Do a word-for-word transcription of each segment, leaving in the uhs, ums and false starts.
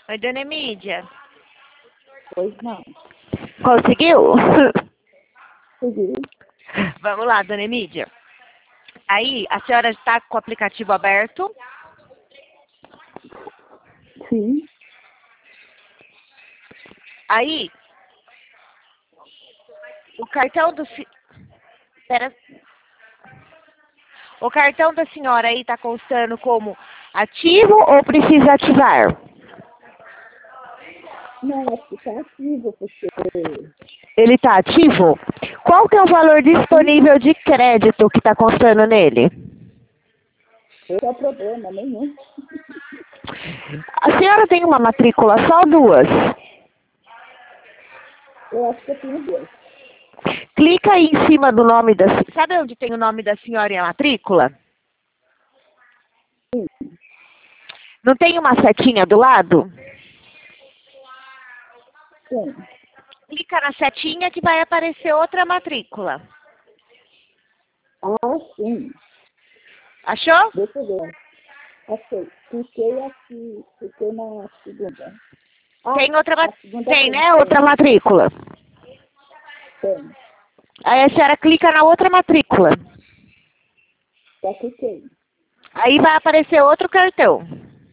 Oi, dona Emídia. Pois não. Conseguiu? Segui. Vamos lá, dona Emídia. Aí, a senhora está com o aplicativo aberto? Sim. Aí, o cartão do... fi- Pera... O cartão da senhora aí está constando como ativo ou precisa ativar? Não, acho que está ativo, porque Ele está ativo? Qual que é o valor disponível de crédito que está constando nele? não é problema nenhum. A senhora tem uma matrícula só ou duas? Eu acho que eu tenho dois. Clica aí em cima do nome da... Sabe onde tem o nome da senhora e a matrícula? Sim. Não tem uma setinha do lado? Sim. Clica na setinha que vai aparecer outra matrícula. Ah, sim. Achou? Deixa eu ver. Achei. Cliquei aqui. Cliquei na segunda. Ah, Tem outra a ma- segunda Tem, tem. né? Outra matrícula. Tem. Aí a senhora clica na outra matrícula. Já cliquei. Aí vai aparecer outro cartão.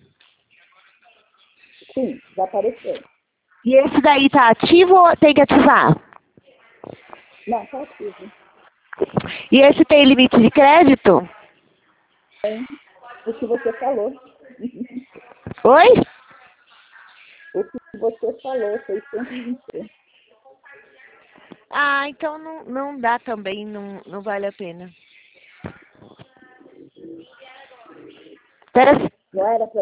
Sim, já apareceu. E esse daí tá ativo ou tem que ativar? Não, está ativo. E esse tem limite de crédito? Tem o que você falou. Oi? O que você falou, seiscentos e vinte e três. Ah, então não, não dá também, não, não vale a pena. Espera. Não era para